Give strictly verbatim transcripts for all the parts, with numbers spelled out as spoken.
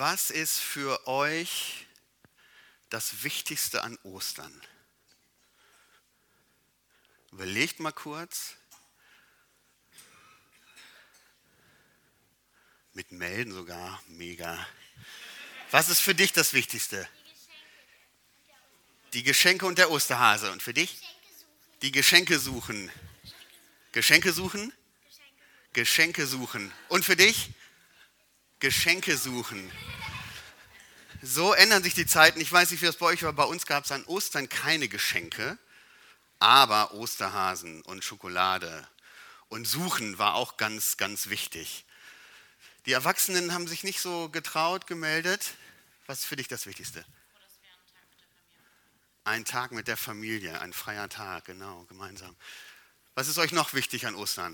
Was ist für euch das Wichtigste an Ostern? Überlegt mal kurz. Mit Melden sogar, mega. Was ist für dich das Wichtigste? Die Geschenke und der Osterhase. Und für dich? Die Geschenke suchen. Geschenke suchen? Geschenke suchen. Und für dich? Geschenke suchen. So ändern sich die Zeiten. Ich weiß nicht, wie das bei euch war. Bei uns gab es an Ostern keine Geschenke, aber Osterhasen und Schokolade und Suchen war auch ganz, ganz wichtig. Die Erwachsenen haben sich nicht so getraut, gemeldet. Was ist für dich das Wichtigste? Ein Tag mit der Familie, ein freier Tag, genau, gemeinsam. Was ist euch noch wichtig an Ostern?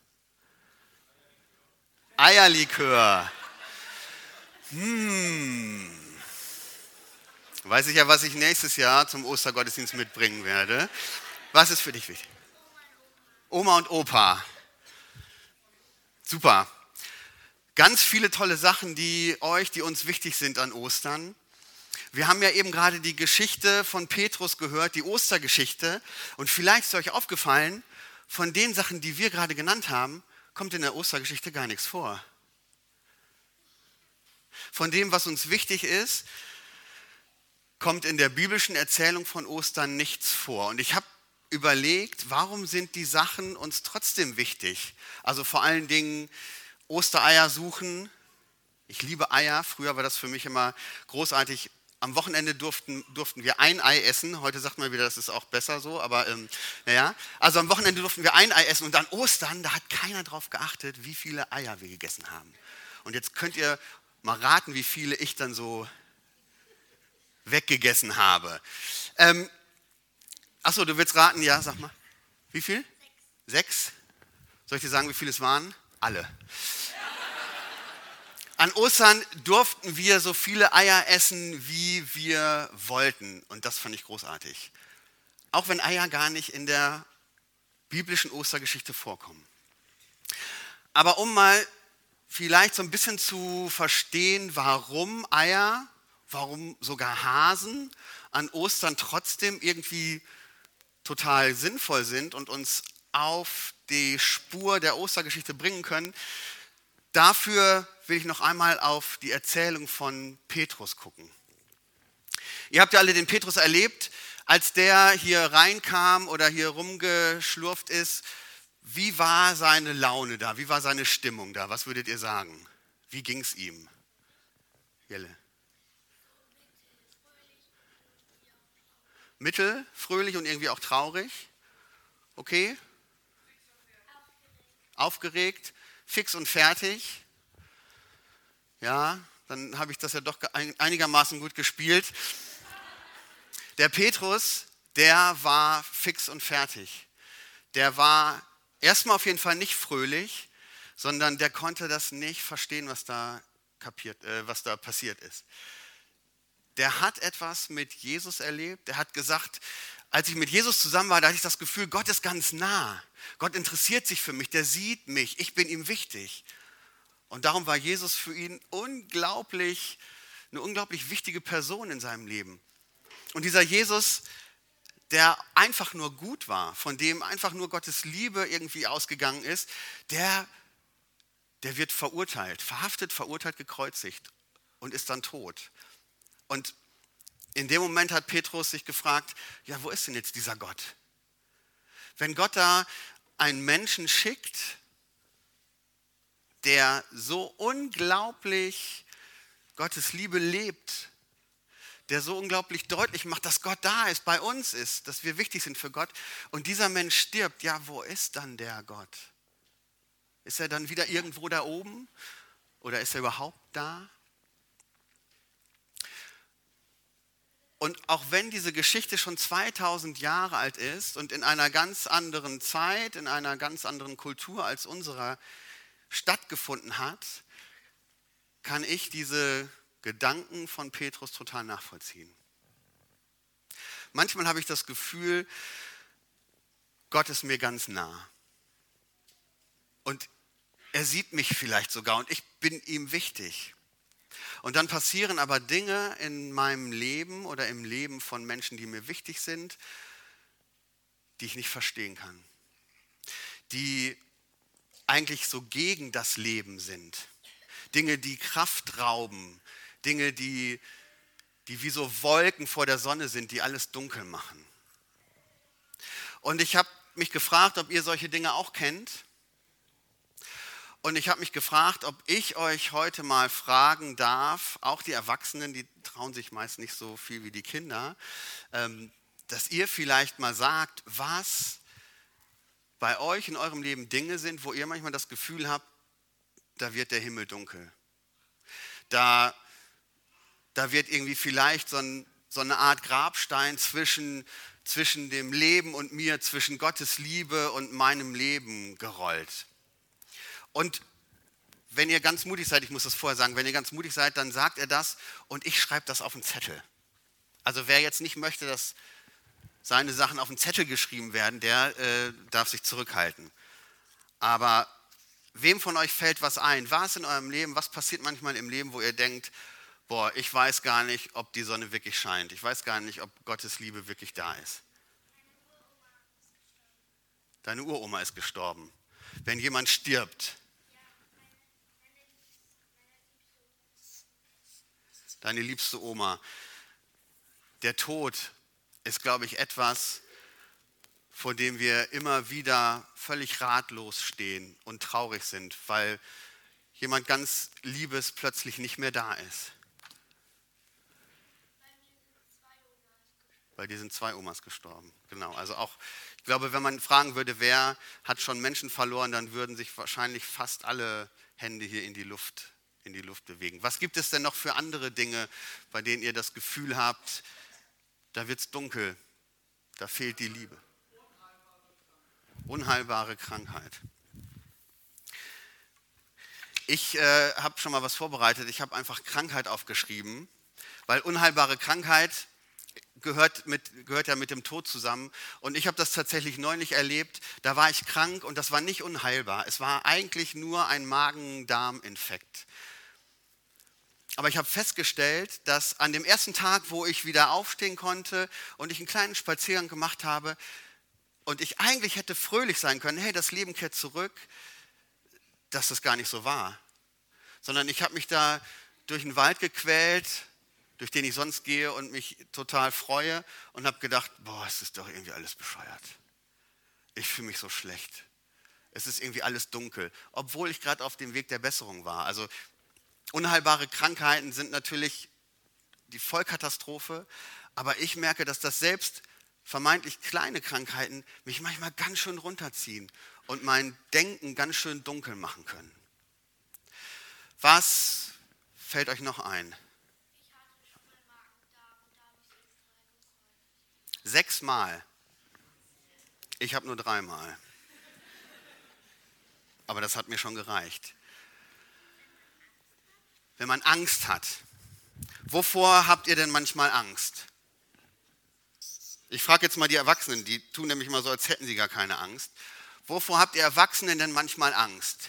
Eierlikör. Hm. Weiß ich ja, was ich nächstes Jahr zum Ostergottesdienst mitbringen werde. Was ist für dich wichtig? Oma und Opa. Super. Ganz viele tolle Sachen, die euch, die uns wichtig sind an Ostern. Wir haben ja eben gerade die Geschichte von Petrus gehört, die Ostergeschichte. Und vielleicht ist euch aufgefallen, von den Sachen, die wir gerade genannt haben, kommt in der Ostergeschichte gar nichts vor. Von dem, was uns wichtig ist, kommt in der biblischen Erzählung von Ostern nichts vor. Und ich habe überlegt, warum sind die Sachen uns trotzdem wichtig? Also vor allen Dingen Ostereier suchen. Ich liebe Eier. Früher war das für mich immer großartig. Am Wochenende durften, durften wir ein Ei essen. Heute sagt man wieder, das ist auch besser so. Aber ähm, naja, also am Wochenende durften wir ein Ei essen. Und an Ostern, da hat keiner drauf geachtet, wie viele Eier wir gegessen haben. Und jetzt könnt ihr mal raten, wie viele ich dann so weggegessen habe. Ähm, achso, du willst raten? Ja, sag mal. Wie viel? Sechs. Sechs? Soll ich dir sagen, wie viele es waren? Alle. An Ostern durften wir so viele Eier essen, wie wir wollten. Und das fand ich großartig. Auch wenn Eier gar nicht in der biblischen Ostergeschichte vorkommen. Aber um mal vielleicht so ein bisschen zu verstehen, warum Eier, warum sogar Hasen an Ostern trotzdem irgendwie total sinnvoll sind und uns auf die Spur der Ostergeschichte bringen können, dafür will ich noch einmal auf die Erzählung von Petrus gucken. Ihr habt ja alle den Petrus erlebt, als der hier reinkam oder hier rumgeschlurft ist. Wie war seine Laune da? Wie war seine Stimmung da? Was würdet ihr sagen? Wie ging es ihm? Jelle. Mittel, fröhlich und irgendwie auch traurig. Okay? Aufgeregt, fix und fertig. Ja, dann habe ich das ja doch einigermaßen gut gespielt. Der Petrus, der war fix und fertig. Der war erstmal auf jeden Fall nicht fröhlich, sondern der konnte das nicht verstehen, was da kapiert, äh, was da passiert ist. Der hat etwas mit Jesus erlebt. Der hat gesagt, als ich mit Jesus zusammen war, da hatte ich das Gefühl, Gott ist ganz nah. Gott interessiert sich für mich, der sieht mich, ich bin ihm wichtig. Und darum war Jesus für ihn unglaublich, eine unglaublich wichtige Person in seinem Leben. Und dieser Jesus, der einfach nur gut war, von dem einfach nur Gottes Liebe irgendwie ausgegangen ist, der, der wird verurteilt, verhaftet, verurteilt, gekreuzigt und ist dann tot. Und in dem Moment hat Petrus sich gefragt, ja, wo ist denn jetzt dieser Gott? Wenn Gott da einen Menschen schickt, der so unglaublich Gottes Liebe lebt, der so unglaublich deutlich macht, dass Gott da ist, bei uns ist, dass wir wichtig sind für Gott, und dieser Mensch stirbt, ja, wo ist dann der Gott? Ist er dann wieder irgendwo da oben? Oder ist er überhaupt da? Und auch wenn diese Geschichte schon zweitausend Jahre alt ist und in einer ganz anderen Zeit, in einer ganz anderen Kultur als unserer stattgefunden hat, kann ich diese Gedanken von Petrus total nachvollziehen. Manchmal habe ich das Gefühl, Gott ist mir ganz nah. Und er sieht mich vielleicht sogar und ich bin ihm wichtig. Und dann passieren aber Dinge in meinem Leben oder im Leben von Menschen, die mir wichtig sind, die ich nicht verstehen kann. Die eigentlich so gegen das Leben sind. Dinge, die Kraft rauben. Dinge, die, die wie so Wolken vor der Sonne sind, die alles dunkel machen. Und ich habe mich gefragt, ob ihr solche Dinge auch kennt. Und ich habe mich gefragt, ob ich euch heute mal fragen darf, auch die Erwachsenen, die trauen sich meist nicht so viel wie die Kinder, ähm, dass ihr vielleicht mal sagt, was bei euch in eurem Leben Dinge sind, wo ihr manchmal das Gefühl habt, da wird der Himmel dunkel. Da, da wird irgendwie vielleicht so, ein, so eine Art Grabstein zwischen, zwischen dem Leben und mir, zwischen Gottes Liebe und meinem Leben gerollt. Und wenn ihr ganz mutig seid, ich muss das vorher sagen, wenn ihr ganz mutig seid, dann sagt er das und ich schreibe das auf einen Zettel. Also wer jetzt nicht möchte, dass seine Sachen auf einen Zettel geschrieben werden, der äh, darf sich zurückhalten. Aber wem von euch fällt was ein? Was in eurem Leben, was passiert manchmal im Leben, wo ihr denkt, boah, ich weiß gar nicht, ob die Sonne wirklich scheint. Ich weiß gar nicht, ob Gottes Liebe wirklich da ist. Deine Uroma ist gestorben. Wenn jemand stirbt, deine liebste Oma. Der Tod ist, glaube ich, etwas, vor dem wir immer wieder völlig ratlos stehen und traurig sind, weil jemand ganz Liebes plötzlich nicht mehr da ist. Bei dir sind zwei Omas gestorben. Genau, also auch, ich glaube, wenn man fragen würde, wer hat schon Menschen verloren, dann würden sich wahrscheinlich fast alle Hände hier in die Luft in die Luft bewegen. Was gibt es denn noch für andere Dinge, bei denen ihr das Gefühl habt, da wird es dunkel, da fehlt die Liebe? Unheilbare Krankheit. Ich äh, habe schon mal was vorbereitet, ich habe einfach Krankheit aufgeschrieben, weil unheilbare Krankheit gehört, mit, gehört ja mit dem Tod zusammen. Und ich habe das tatsächlich neulich erlebt, da war ich krank und das war nicht unheilbar. Es war eigentlich nur ein Magen-Darm-Infekt. Aber ich habe festgestellt, dass an dem ersten Tag, wo ich wieder aufstehen konnte und ich einen kleinen Spaziergang gemacht habe und ich eigentlich hätte fröhlich sein können, hey, das Leben kehrt zurück, dass das gar nicht so war. Sondern ich habe mich da durch den Wald gequält, durch den ich sonst gehe und mich total freue und habe gedacht, boah, es ist doch irgendwie alles bescheuert. Ich fühle mich so schlecht. Es ist irgendwie alles dunkel, obwohl ich gerade auf dem Weg der Besserung war. Also unheilbare Krankheiten sind natürlich die Vollkatastrophe, aber ich merke, dass das selbst vermeintlich kleine Krankheiten mich manchmal ganz schön runterziehen und mein Denken ganz schön dunkel machen können. Was fällt euch noch ein? Sechsmal. Ich habe nur dreimal. Aber das hat mir schon gereicht. Wenn man Angst hat, wovor habt ihr denn manchmal Angst? Ich frage jetzt mal die Erwachsenen, die tun nämlich immer so, als hätten sie gar keine Angst. Wovor habt ihr Erwachsenen denn manchmal Angst?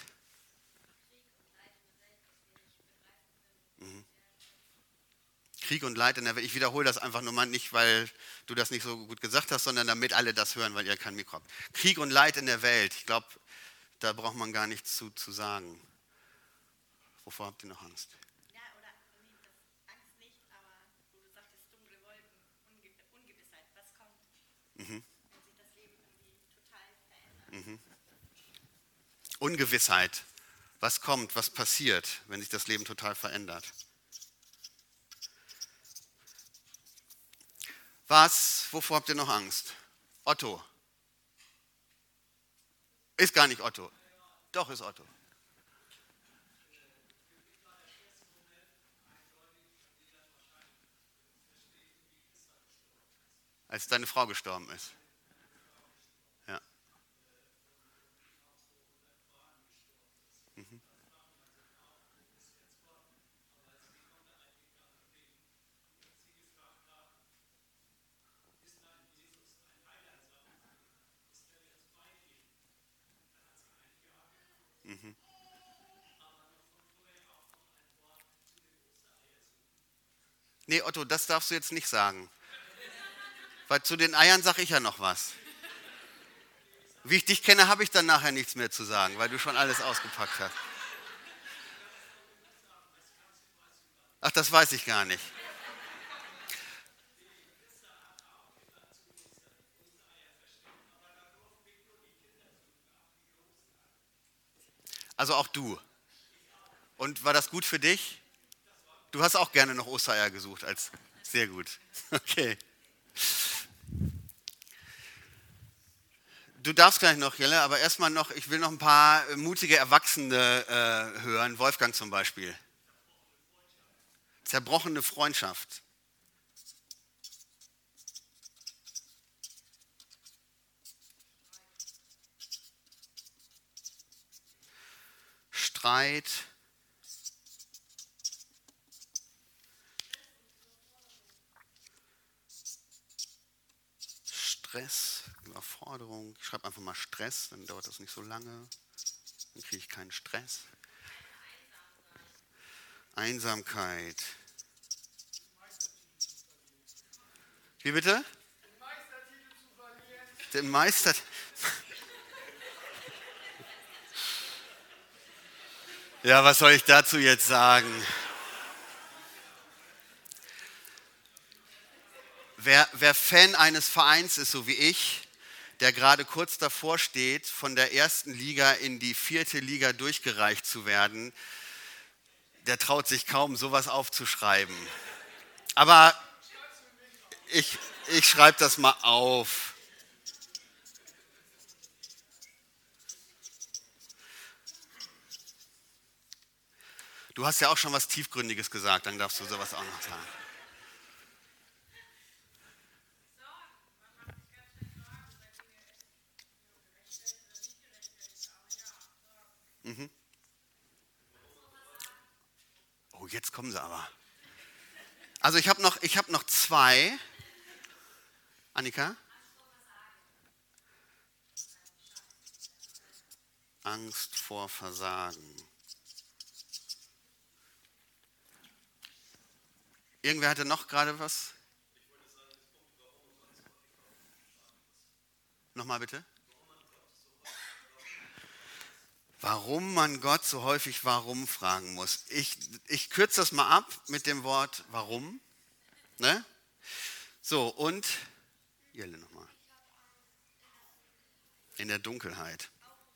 Mhm. Krieg und Leid in der Welt. Ich wiederhole das einfach nur mal nicht, weil du das nicht so gut gesagt hast, sondern damit alle das hören, weil ihr kein Mikro habt. Krieg und Leid in der Welt. Ich glaube, da braucht man gar nichts zu, zu sagen. Wovor habt ihr noch Angst? Ja, oder nee, das Angst nicht, aber wo du sagtest, dunkle Wolken, Unge Ungewissheit, was kommt, mhm. wenn sich das Leben irgendwie total verändert. Mhm. Ungewissheit, was kommt, was passiert, wenn sich das Leben total verändert. Was, wovor habt ihr noch Angst? Otto. Ist gar nicht Otto. Doch, ist Otto. Als deine Frau gestorben ist. Ja. Mhm. Mhm. Nee, Otto, das darfst du jetzt nicht sagen. Weil zu den Eiern sage ich ja noch was. Wie ich dich kenne, habe ich dann nachher nichts mehr zu sagen, weil du schon alles ausgepackt hast. Ach, das weiß ich gar nicht. Also auch du. Und war das gut für dich? Du hast auch gerne noch Ostereier gesucht als sehr gut. Okay. Du darfst gleich noch, Jelle, aber erstmal noch, ich will noch ein paar mutige Erwachsene äh, hören. Wolfgang zum Beispiel. Zerbrochene Freundschaft. Streit. Stress, Überforderung. Ich schreibe einfach mal Stress, dann dauert das nicht so lange. Dann kriege ich keinen Stress. Einsamkeit. Wie bitte? Den Meister. Ja, was soll ich dazu jetzt sagen? Wer, wer Fan eines Vereins ist, so wie ich, der gerade kurz davor steht, von der ersten Liga in die vierte Liga durchgereicht zu werden, der traut sich kaum, sowas aufzuschreiben. Aber ich, ich schreibe das mal auf. Du hast ja auch schon was Tiefgründiges gesagt, dann darfst du sowas auch noch sagen. Mhm. Oh, jetzt kommen sie aber. Also ich habe noch, ich hab noch zwei. Annika? Angst vor Versagen. Irgendwer hatte noch gerade was? Nochmal bitte. Warum man Gott so häufig warum fragen muss. Ich, ich kürze das mal ab mit dem Wort warum. Ne? So, und Jelle nochmal. In der Dunkelheit.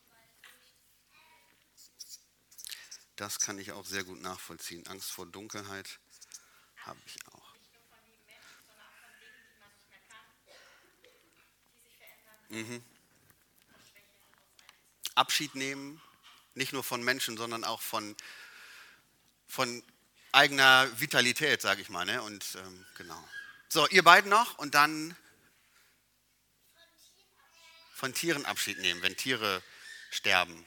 Das kann ich auch sehr gut nachvollziehen. Angst vor Dunkelheit habe ich auch. Mhm. Abschied nehmen, nicht nur von Menschen, sondern auch von, von eigener Vitalität, sage ich mal. Ne? Und ähm, genau. So, ihr beiden noch und dann von Tieren Abschied nehmen, wenn Tiere sterben.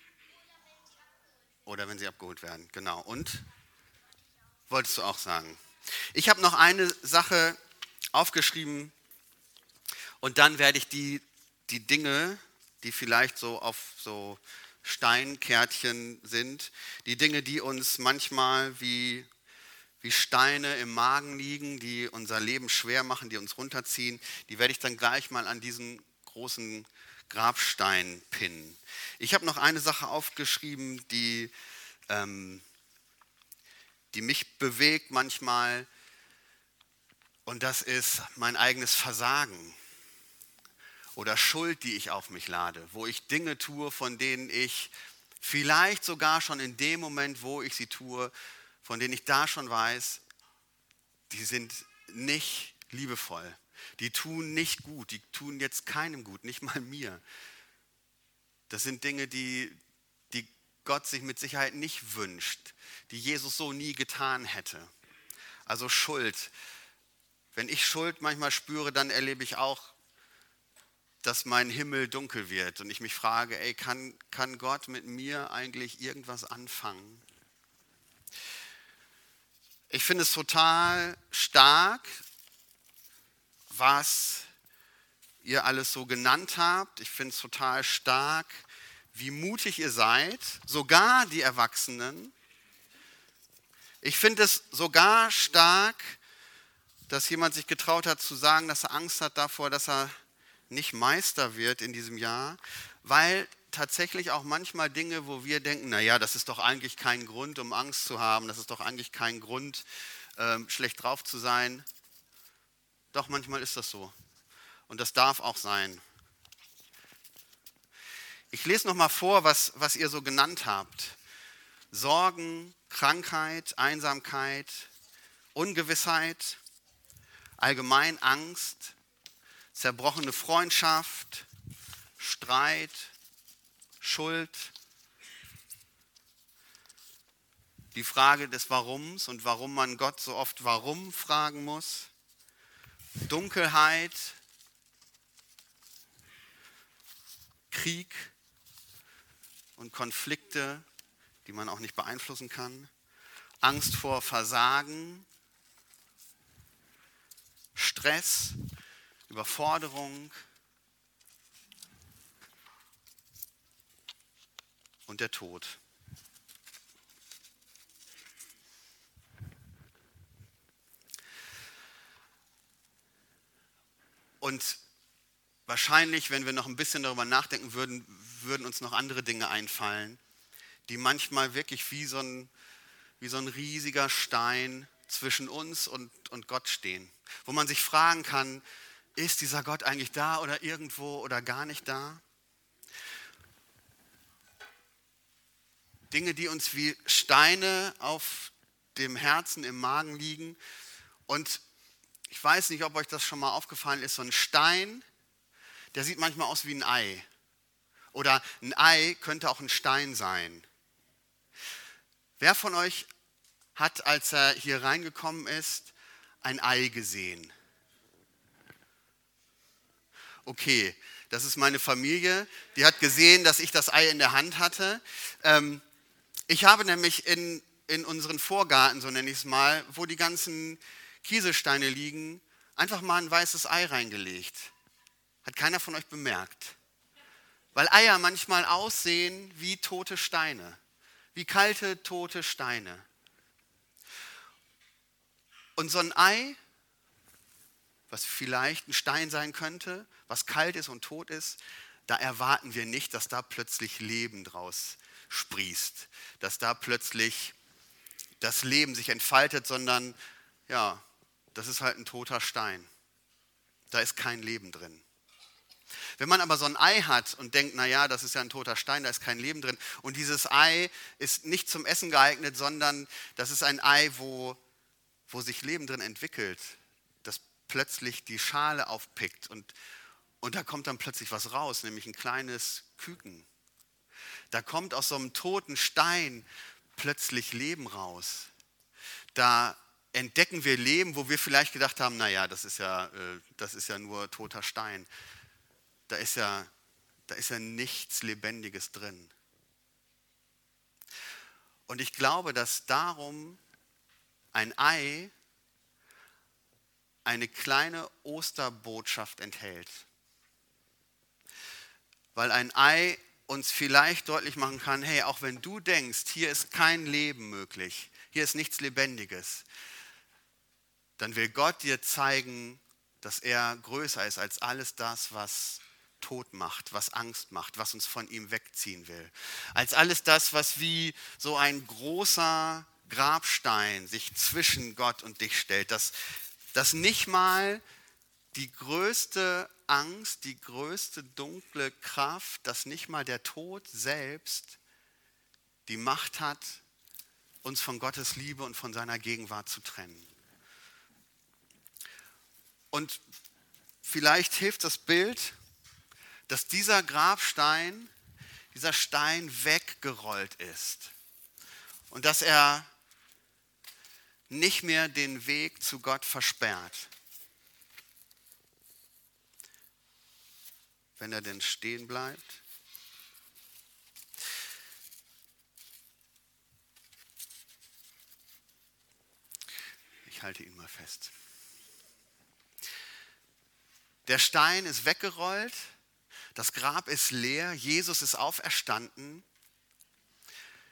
Oder wenn sie abgeholt werden, genau. Und? Wolltest du auch sagen. Ich habe noch eine Sache aufgeschrieben und dann werde ich die, die Dinge, die vielleicht so auf so Steinkärtchen sind, die Dinge, die uns manchmal wie, wie Steine im Magen liegen, die unser Leben schwer machen, die uns runterziehen, die werde ich dann gleich mal an diesen großen Grabstein pinnen. Ich habe noch eine Sache aufgeschrieben, die, ähm, die mich bewegt manchmal, und das ist mein eigenes Versagen oder Schuld, die ich auf mich lade, wo ich Dinge tue, von denen ich vielleicht sogar schon in dem Moment, wo ich sie tue, von denen ich da schon weiß, die sind nicht liebevoll. Die tun nicht gut, die tun jetzt keinem gut, nicht mal mir. Das sind Dinge, die, die Gott sich mit Sicherheit nicht wünscht, die Jesus so nie getan hätte. Also Schuld. Wenn ich Schuld manchmal spüre, dann erlebe ich auch, dass mein Himmel dunkel wird und ich mich frage, ey, kann, kann Gott mit mir eigentlich irgendwas anfangen? Ich finde es total stark, was ihr alles so genannt habt. Ich finde es total stark, wie mutig ihr seid, sogar die Erwachsenen. Ich finde es sogar stark, dass jemand sich getraut hat zu sagen, dass er Angst hat davor, dass er nicht Meister wird in diesem Jahr, weil tatsächlich auch manchmal Dinge, wo wir denken, naja, das ist doch eigentlich kein Grund, um Angst zu haben, das ist doch eigentlich kein Grund, ähm, schlecht drauf zu sein. Doch, manchmal ist das so. Und das darf auch sein. Ich lese noch mal vor, was, was ihr so genannt habt. Sorgen, Krankheit, Einsamkeit, Ungewissheit, allgemein Angst, zerbrochene Freundschaft, Streit, Schuld, die Frage des Warums und warum man Gott so oft warum fragen muss, Dunkelheit, Krieg und Konflikte, die man auch nicht beeinflussen kann, Angst vor Versagen, Stress, Überforderung und der Tod. Und wahrscheinlich, wenn wir noch ein bisschen darüber nachdenken würden, würden uns noch andere Dinge einfallen, die manchmal wirklich wie so ein, wie so ein riesiger Stein zwischen uns und, und Gott stehen. Wo man sich fragen kann, ist dieser Gott eigentlich da oder irgendwo oder gar nicht da? Dinge, die uns wie Steine auf dem Herzen, im Magen liegen. Und ich weiß nicht, ob euch das schon mal aufgefallen ist, so ein Stein, der sieht manchmal aus wie ein Ei. Oder ein Ei könnte auch ein Stein sein. Wer von euch hat, als er hier reingekommen ist, ein Ei gesehen? Okay, das ist meine Familie. Die hat gesehen, dass ich das Ei in der Hand hatte. Ähm, ich habe nämlich in, in unseren Vorgarten, so nenne ich es mal, wo die ganzen Kieselsteine liegen, einfach mal ein weißes Ei reingelegt. Hat keiner von euch bemerkt. Weil Eier manchmal aussehen wie tote Steine. Wie kalte, tote Steine. Und so ein Ei, was vielleicht ein Stein sein könnte, was kalt ist und tot ist, da erwarten wir nicht, dass da plötzlich Leben draus sprießt. Dass da plötzlich das Leben sich entfaltet, sondern ja, das ist halt ein toter Stein. Da ist kein Leben drin. Wenn man aber so ein Ei hat und denkt, naja, das ist ja ein toter Stein, da ist kein Leben drin. Und dieses Ei ist nicht zum Essen geeignet, sondern das ist ein Ei, wo, wo sich Leben drin entwickelt. Das plötzlich die Schale aufpickt und, und da kommt dann plötzlich was raus, nämlich ein kleines Küken. Da kommt aus so einem toten Stein plötzlich Leben raus. Da entdecken wir Leben, wo wir vielleicht gedacht haben, naja, das ist ja, das ist ja nur toter Stein. Da ist ja, da ist ja nichts Lebendiges drin. Und ich glaube, dass darum ein Ei eine kleine Osterbotschaft enthält. Weil ein Ei uns vielleicht deutlich machen kann, hey, auch wenn du denkst, hier ist kein Leben möglich, hier ist nichts Lebendiges, dann will Gott dir zeigen, dass er größer ist als alles das, was Tod macht, was Angst macht, was uns von ihm wegziehen will. Als alles das, was wie so ein großer Grabstein sich zwischen Gott und dich stellt, dass, dass nicht mal die größte Angst, die größte dunkle Kraft, dass nicht mal der Tod selbst die Macht hat, uns von Gottes Liebe und von seiner Gegenwart zu trennen. Und vielleicht hilft das Bild, dass dieser Grabstein, dieser Stein weggerollt ist und dass er nicht mehr den Weg zu Gott versperrt. Wenn er denn stehen bleibt. Ich halte ihn mal fest. Der Stein ist weggerollt. Das Grab ist leer, Jesus ist auferstanden.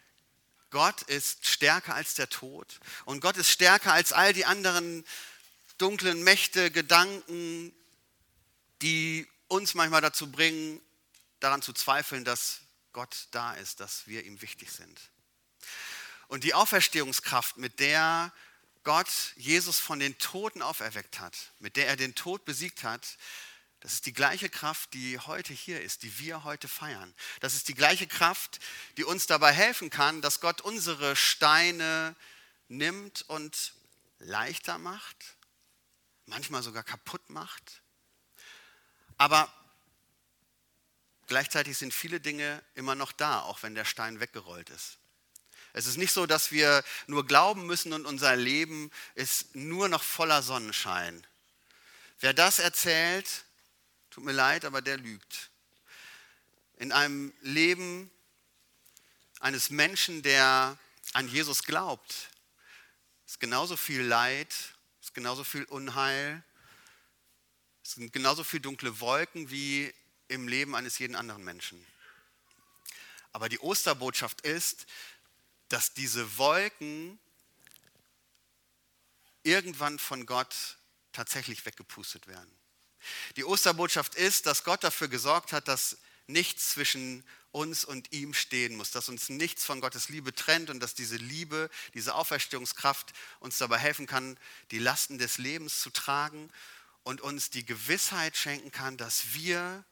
Gott ist stärker als der Tod und Gott ist stärker als all die anderen dunklen Mächte, Gedanken, die uns manchmal dazu bringen, daran zu zweifeln, dass Gott da ist, dass wir ihm wichtig sind. Und die Auferstehungskraft, mit der Gott Jesus von den Toten auferweckt hat, mit der er den Tod besiegt hat, das ist die gleiche Kraft, die heute hier ist, die wir heute feiern. Das ist die gleiche Kraft, die uns dabei helfen kann, dass Gott unsere Steine nimmt und leichter macht, manchmal sogar kaputt macht. Aber gleichzeitig sind viele Dinge immer noch da, auch wenn der Stein weggerollt ist. Es ist nicht so, dass wir nur glauben müssen und unser Leben ist nur noch voller Sonnenschein. Wer das erzählt, tut mir leid, aber der lügt. In einem Leben eines Menschen, der an Jesus glaubt, ist genauso viel Leid, ist genauso viel Unheil, es sind genauso viele dunkle Wolken wie im Leben eines jeden anderen Menschen. Aber die Osterbotschaft ist, dass diese Wolken irgendwann von Gott tatsächlich weggepustet werden. Die Osterbotschaft ist, dass Gott dafür gesorgt hat, dass nichts zwischen uns und ihm stehen muss, dass uns nichts von Gottes Liebe trennt und dass diese Liebe, diese Auferstehungskraft uns dabei helfen kann, die Lasten des Lebens zu tragen und uns die Gewissheit schenken kann, dass wir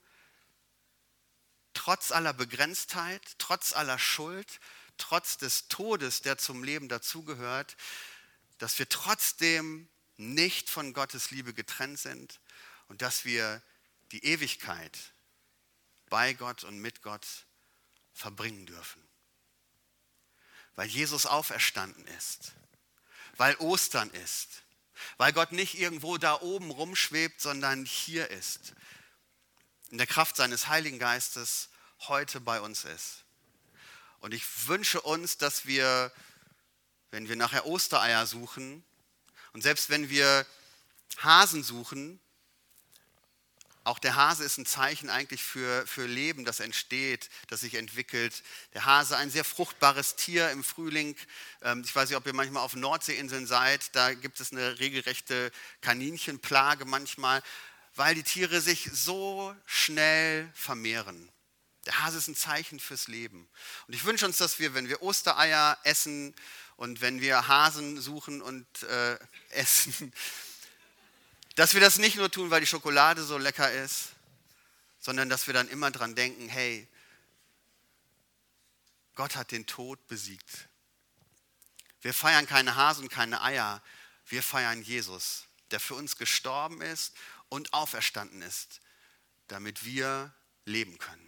trotz aller Begrenztheit, trotz aller Schuld, trotz des Todes, der zum Leben dazugehört, dass wir trotzdem nicht von Gottes Liebe getrennt sind und dass wir die Ewigkeit bei Gott und mit Gott verbringen dürfen. Weil Jesus auferstanden ist, weil Ostern ist, weil Gott nicht irgendwo da oben rumschwebt, sondern hier ist, in der Kraft seines Heiligen Geistes heute bei uns ist. Und ich wünsche uns, dass wir, wenn wir nachher Ostereier suchen und selbst wenn wir Hasen suchen, auch der Hase ist ein Zeichen eigentlich für, für Leben, das entsteht, das sich entwickelt. Der Hase, ein sehr fruchtbares Tier im Frühling. Ich weiß nicht, ob ihr manchmal auf Nordseeinseln seid, da gibt es eine regelrechte Kaninchenplage manchmal, weil die Tiere sich so schnell vermehren. Der Hase ist ein Zeichen fürs Leben. Und ich wünsche uns, dass wir, wenn wir Ostereier essen und wenn wir Hasen suchen und äh, essen, dass wir das nicht nur tun, weil die Schokolade so lecker ist, sondern dass wir dann immer dran denken, hey, Gott hat den Tod besiegt. Wir feiern keine Hasen, keine Eier, wir feiern Jesus, der für uns gestorben ist und auferstanden ist, damit wir leben können.